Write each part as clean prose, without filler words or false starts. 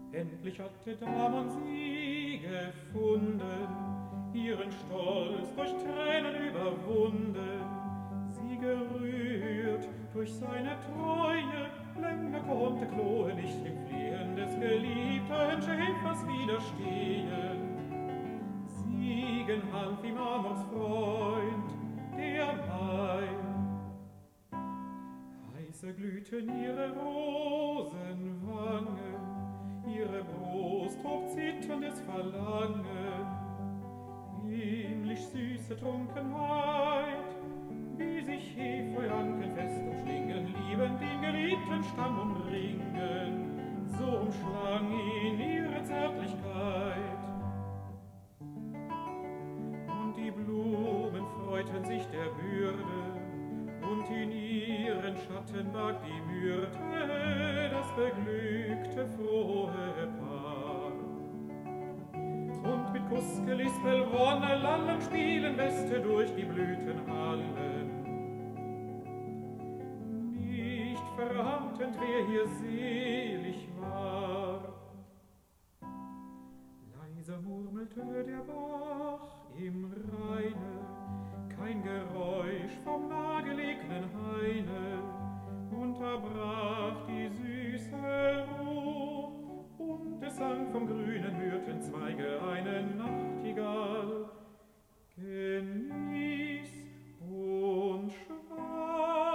Endlich hatte Damon sie gefunden, ihren Stolz durch Tränen überwunden. Sie gerührt durch seine Treue, länger konnte Chloe nicht dem Flehen des geliebten Schäfers widerstehen. Siegen half ihm Amors Freund, der Main. Heiße glühten ihre Rosenwangen, ihre Brust hob zitterndes Verlangen. Himmlisch süße Trunkenheit, wie sich Efeu-Anken fest umschlingen, liebend den geliebten Stamm umringen, so umschlang ihn ihre Zärtlichkeit. Und die Blumen freuten sich der Bürde, und in ihren Schatten barg die Myrte das beglückte, frohe Paar. Und mit Kussgelispel, Wonne, Lallen, Spielen Weste durch die Blütenhallen. Nicht verratend, wer hier selig war. Leise murmelte der Bach im Rheine, kein Geräusch vom nahegelegenen Haine unterbrach die süße Ruh, und es sang vom grünen Myrtenzweige eine Nachtigall. Genieß und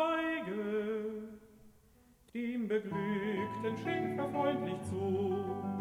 schweige, dem Beglückten Schäfer freundlich zu.